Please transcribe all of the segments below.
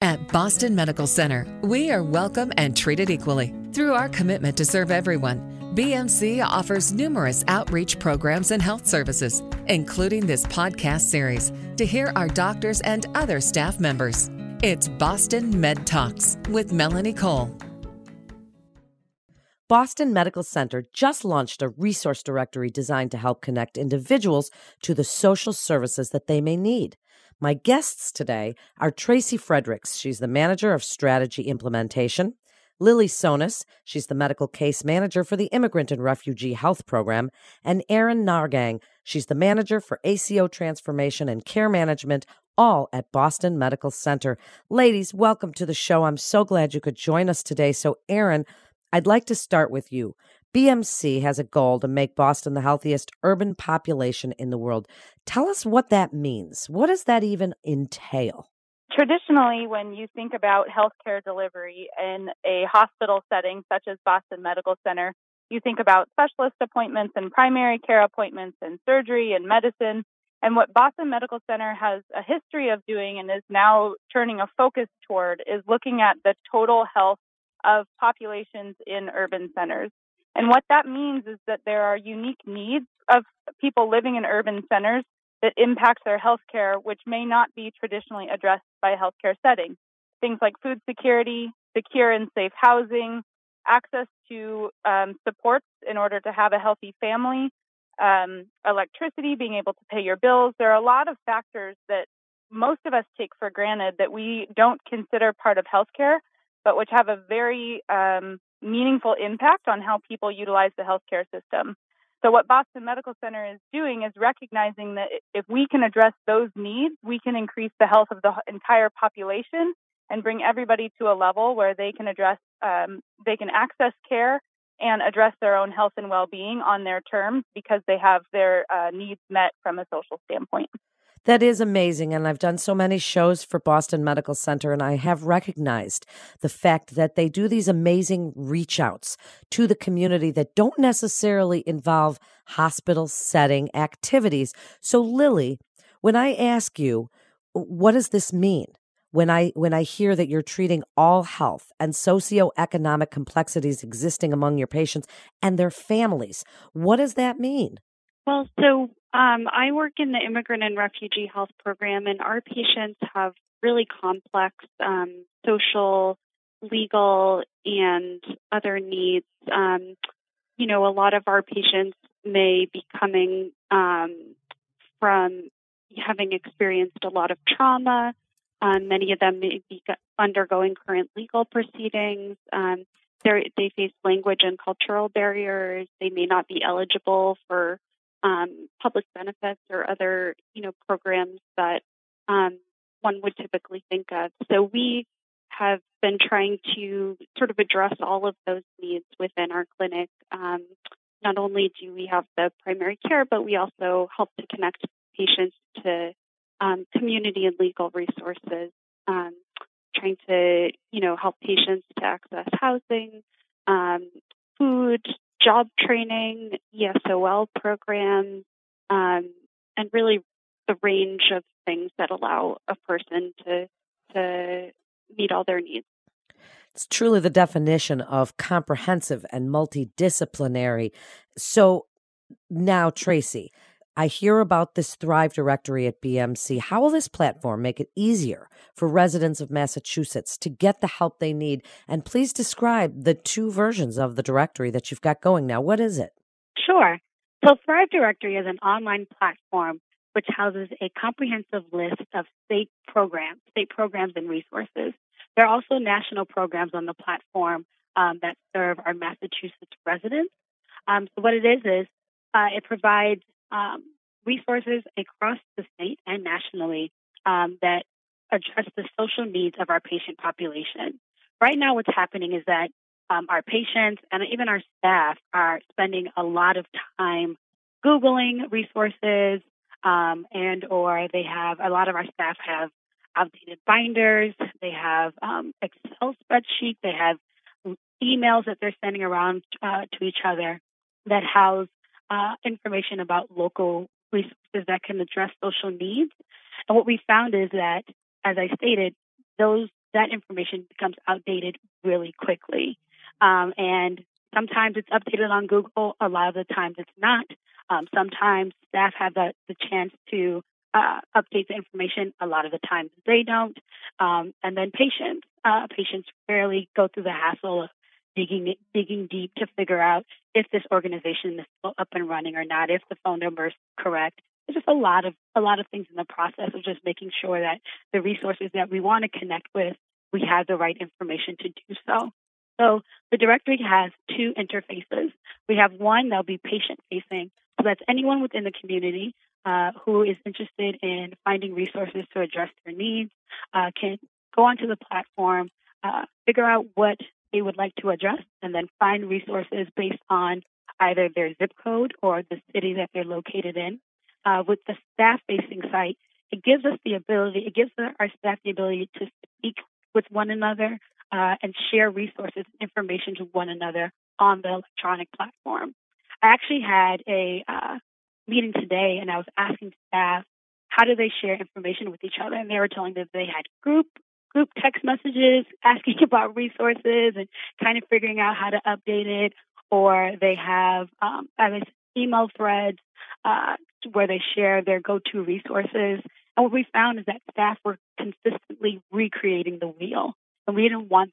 At Boston Medical Center, we are welcome and treated equally. Through our commitment to serve everyone, BMC offers numerous outreach programs and health services, including this podcast series, to hear our doctors and other staff members. It's Boston Med Talks with Melanie Cole. Boston Medical Center just launched a resource directory designed to help connect individuals to the social services that they may need. My guests today are Tracy Fredericks. She's the Manager of Strategy Implementation. Lily Sonis. She's the Medical Case Manager for the Immigrant and Refugee Health Program. And Erin Nargang. She's the Manager for ACO Transformation and Care Management, all at Boston Medical Center. Ladies, welcome to the show. I'm so glad you could join us today. So, Erin, I'd like to start with you. BMC has a goal to make Boston the healthiest urban population in the world. Tell us what that means. What does that even entail? Traditionally, when you think about healthcare delivery in a hospital setting such as Boston Medical Center, you think about specialist appointments and primary care appointments and surgery and medicine. And what Boston Medical Center has a history of doing and is now turning a focus toward is looking at the total health of populations in urban centers. And what that means is that there are unique needs of people living in urban centers that impacts their health care, which may not be traditionally addressed by a healthcare setting. Things like food security, secure and safe housing, access to supports in order to have a healthy family, electricity, being able to pay your bills. There are a lot of factors that most of us take for granted that we don't consider part of healthcare, but which have a very meaningful impact on how people utilize the healthcare system. So what Boston Medical Center is doing is recognizing that if we can address those needs, we can increase the health of the entire population and bring everybody to a level where they can access care and address their own health and well-being on their terms because they have their needs met from a social standpoint. That is amazing. And I've done so many shows for Boston Medical Center, and I have recognized the fact that they do these amazing reach outs to the community that don't necessarily involve hospital setting activities. So, Lily, when I ask you, what does this mean? When I hear that you're treating all health and socioeconomic complexities existing among your patients and their families, what does that mean? Well, I work in the Immigrant and Refugee Health Program, and our patients have really complex social, legal, and other needs. A lot of our patients may be coming from having experienced a lot of trauma. Many of them may be undergoing current legal proceedings. They face language and cultural barriers. They may not be eligible for public benefits or other, programs that one would typically think of. So we have been trying to sort of address all of those needs within our clinic. Not only do we have the primary care, but we also help to connect patients to community and legal resources, trying to, help patients to access housing, food, job training, ESOL programs, and really the range of things that allow a person to meet all their needs. It's truly the definition of comprehensive and multidisciplinary. So now, Tracy, I hear about this Thrive directory at BMC. How will this platform make it easier for residents of Massachusetts to get the help they need? And please describe the two versions of the directory that you've got going now. What is it? Sure. So Thrive Directory is an online platform which houses a comprehensive list of state programs and resources. There are also national programs on the platform that serve our Massachusetts residents. So what it is it provides resources across the state and nationally that address the social needs of our patient population. Right now, what's happening is that our patients and even our staff are spending a lot of time Googling resources, and or they have a lot of our staff have outdated binders, they have Excel spreadsheets, they have emails that they're sending around to each other that house information about local resources that can address social needs. And what we found is that, as I stated, those that information becomes outdated really quickly. And sometimes it's updated on Google. A lot of the times it's not. Sometimes staff have the chance to update the information. A lot of the times they don't. And then patients rarely go through the hassle of digging deep to figure out if this organization is still up and running or not, if the phone number is correct. There's just a lot of things in the process of just making sure that the resources that we want to connect with, we have the right information to do so. So the directory has two interfaces. We have one that'll be patient-facing. So that's anyone within the community who is interested in finding resources to address their needs can go onto the platform, figure out what they would like to address, and then find resources based on either their zip code or the city that they're located in. With the staff-facing site, it gives our staff the ability to speak with one another and share resources and information to one another on the electronic platform. I actually had a meeting today, and I was asking staff, how do they share information with each other? And they were telling me that they had group text messages asking about resources and kind of figuring out how to update it, or they have email threads where they share their go-to resources. And what we found is that staff were consistently recreating the wheel, and we didn't want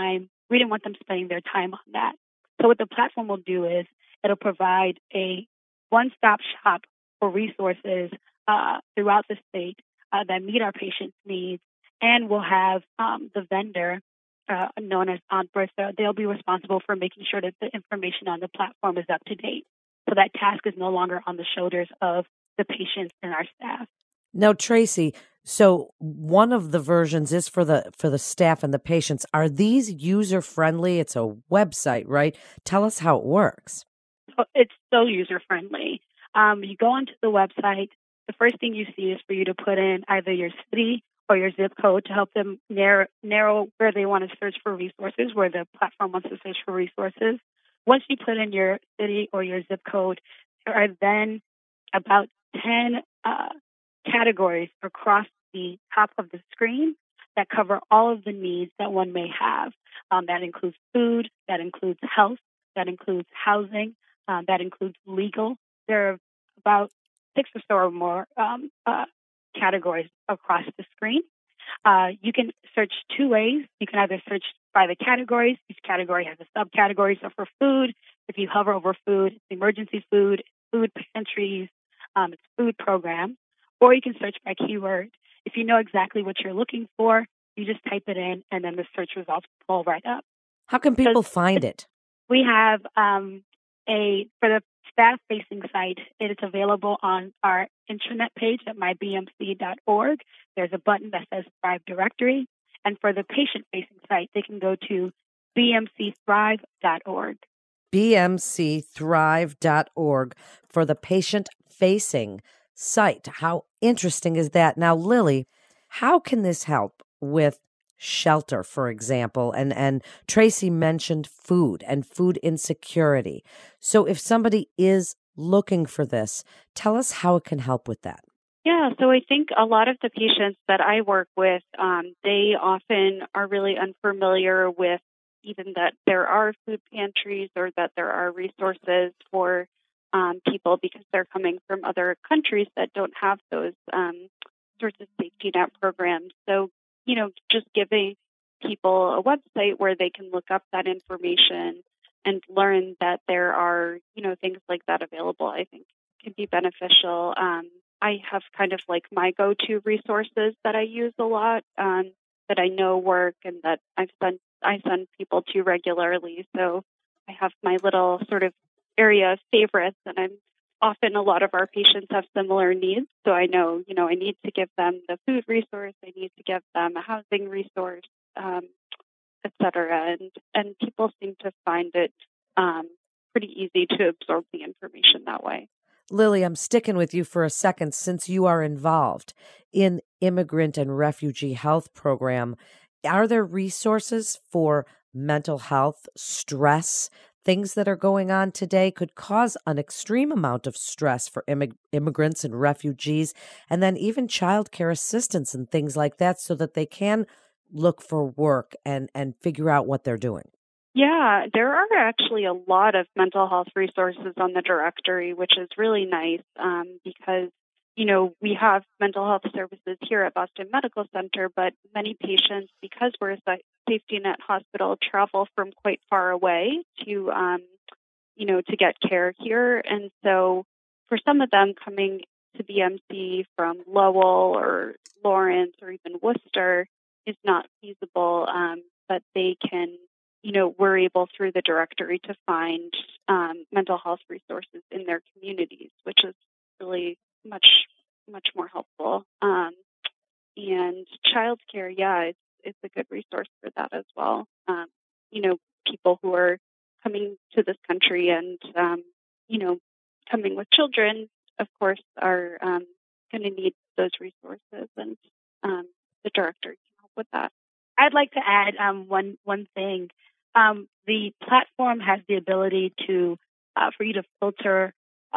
them spending their time on that. So what the platform will do is it'll provide a one-stop shop for resources throughout the state that meet our patients' needs, and we'll have the vendor known as OnBirth. They'll be responsible for making sure that the information on the platform is up to date. So that task is no longer on the shoulders of the patients and our staff. Now, Tracy, so one of the versions is for the staff and the patients. Are these user-friendly? It's a website, right? Tell us how it works. It's so user-friendly. You go onto the website. The first thing you see is for you to put in either your city or your zip code to help them narrow where they want to search for resources, where the platform wants to search for resources. Once you put in your city or your zip code, there are then about 10 categories across the top of the screen that cover all of the needs that one may have. That includes food, that includes health, that includes housing, that includes legal. There are about 6 or so or more categories across the screen. You can search two ways. You can either search by the categories. Each category has a subcategory. So for food, if you hover over food, it's emergency food, food pantries, it's food programs. Or you can search by keyword. If you know exactly what you're looking for, you just type it in, and then the search results pull right up. How can people find it? We have for the staff-facing site, it is available on our intranet page at mybmc.org. There's a button that says Thrive Directory. And for the patient-facing site, they can go to bmcthrive.org. bmcthrive.org for the patient-facing site. How interesting is that? Now, Lily, how can this help with shelter, for example? And Tracy mentioned food and food insecurity. So if somebody is looking for this, tell us how it can help with that. Yeah, so I think a lot of the patients that I work with, they often are really unfamiliar with even that there are food pantries or that there are resources for people because they're coming from other countries that don't have those sorts of safety net programs. So, just giving people a website where they can look up that information and learn that there are, things like that available, I think can be beneficial. I have kind of like my go-to resources that I use a lot, that I know work and that I send people to regularly. So I have my little sort of area of favorites, and often a lot of our patients have similar needs. So I know, I need to give them the food resource, I need to give them a housing resource, et cetera. And people seem to find it pretty easy to absorb the information that way. Lily, I'm sticking with you for a second since you are involved in immigrant and refugee health program. Are there resources for mental health, stress, things that are going on today could cause an extreme amount of stress for immigrants and refugees, and then even child care assistance and things like that so that they can look for work and figure out what they're doing? Yeah, there are actually a lot of mental health resources on the directory, which is really nice because, we have mental health services here at Boston Medical Center, but many patients, because we're a safety net hospital, travel from quite far away to get care here. And so for some of them coming to BMC from Lowell or Lawrence or even Worcester is not feasible, but they can, we're able through the directory to find mental health resources in their communities, which is really much more helpful. And childcare, yeah, it's a good resource for that as well. People who are coming to this country and, coming with children, of course, are going to need those resources, and the directory can help with that. I'd like to add one thing. The platform has the ability to for you to filter,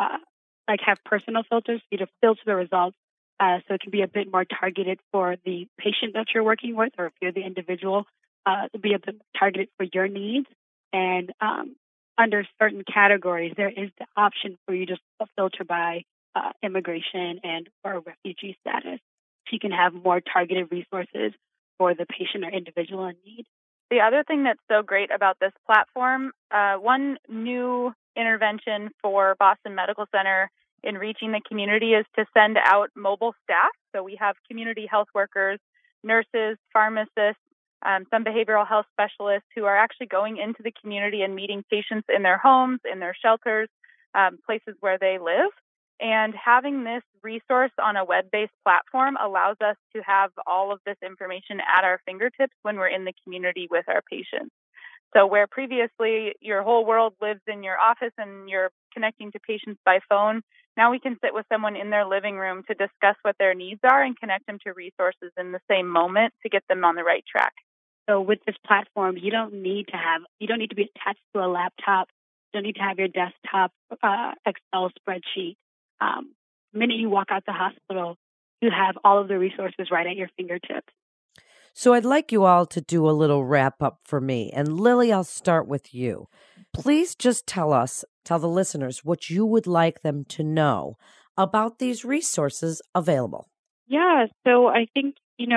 have personal filters, for you to filter the results, so it can be a bit more targeted for the patient that you're working with, or if you're the individual, to be a bit targeted for your needs. And under certain categories, there is the option for you to filter by immigration and or refugee status, so you can have more targeted resources for the patient or individual in need. The other thing that's so great about this platform, one new intervention for Boston Medical Center in reaching the community is to send out mobile staff. So we have community health workers, nurses, pharmacists, some behavioral health specialists who are actually going into the community and meeting patients in their homes, in their shelters, places where they live. And having this resource on a web-based platform allows us to have all of this information at our fingertips when we're in the community with our patients. So where previously your whole world lives in your office and you're connecting to patients by phone, now we can sit with someone in their living room to discuss what their needs are and connect them to resources in the same moment to get them on the right track. So with this platform, you don't need to be attached to a laptop. You don't need to have your desktop Excel spreadsheet. The minute you walk out the hospital, you have all of the resources right at your fingertips. So I'd like you all to do a little wrap up for me. And Lily, I'll start with you. Please just tell the listeners what you would like them to know about these resources available. Yeah, so I think,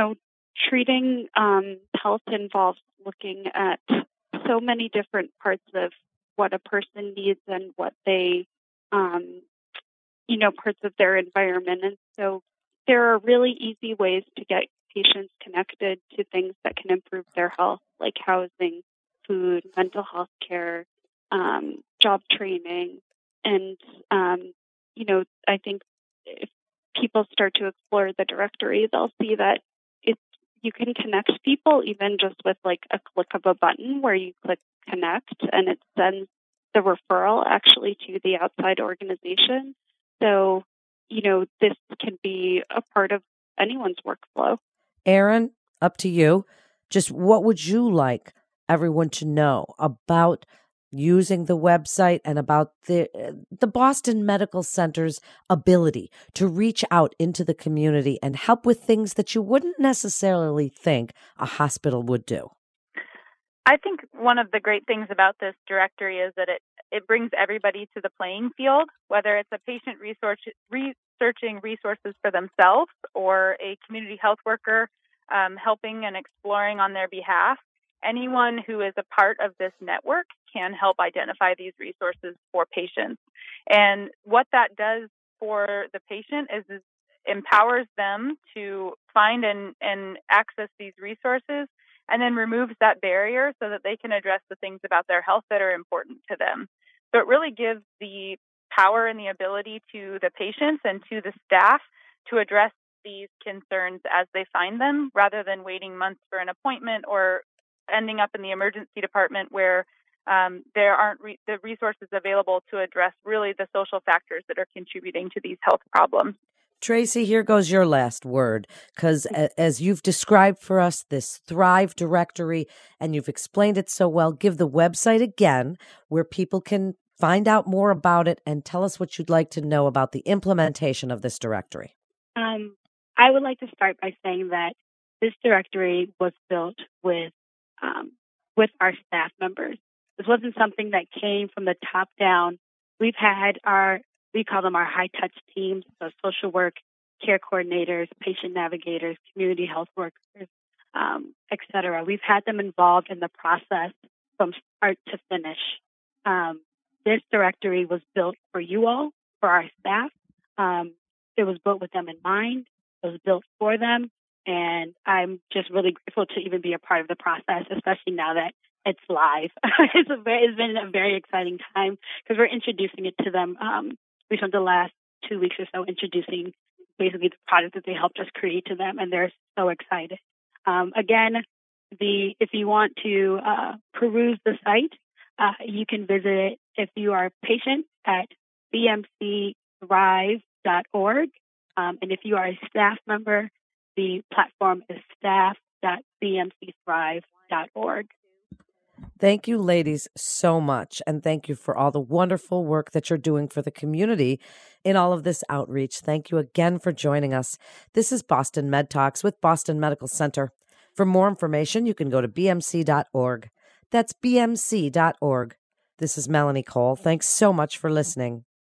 treating health involves looking at so many different parts of what a person needs and what they, parts of their environment. And so there are really easy ways to get patients connected to things that can improve their health, like housing, food, mental health care, job training. And, I think if people start to explore the directory, they'll see that you can connect people even just with like a click of a button where you click connect and it sends the referral actually to the outside organization. So, this can be a part of anyone's workflow. Erin, up to you. Just what would you like everyone to know about using the website and about the Boston Medical Center's ability to reach out into the community and help with things that you wouldn't necessarily think a hospital would do? I think one of the great things about this directory is that it brings everybody to the playing field, whether it's a patient researching resources for themselves or a community health worker helping and exploring on their behalf. Anyone who is a part of this network can help identify these resources for patients. And what that does for the patient is empowers them to find and access these resources, and then removes that barrier so that they can address the things about their health that are important to them. So it really gives the power and the ability to the patients and to the staff to address these concerns as they find them, rather than waiting months for an appointment or ending up in the emergency department where there aren't the resources available to address really the social factors that are contributing to these health problems. Tracy, here goes your last word, because as you've described for us this Thrive directory, and you've explained it so well, give the website again where people can find out more about it and tell us what you'd like to know about the implementation of this directory. I would like to start by saying that this directory was built with our staff members. This wasn't something that came from the top down. We've had we call them our high touch teams, so social work, care coordinators, patient navigators, community health workers, et cetera. We've had them involved in the process from start to finish. This directory was built for you all, for our staff. It was built with them in mind. It was built for them. And I'm just really grateful to even be a part of the process, especially now that it's live. It's been a very exciting time because we're introducing it to them. We spent the last 2 weeks or so introducing basically the product that they helped us create to them, and they're so excited. Again, if you want to peruse the site, you can visit it if you are a patient at bmcthrive.org. And if you are a staff member, the platform is staff.bmcthrive.org. Thank you, ladies, so much. And thank you for all the wonderful work that you're doing for the community in all of this outreach. Thank you again for joining us. This is Boston Med Talks with Boston Medical Center. For more information, you can go to bmc.org. That's bmc.org. This is Melanie Cole. Thanks so much for listening.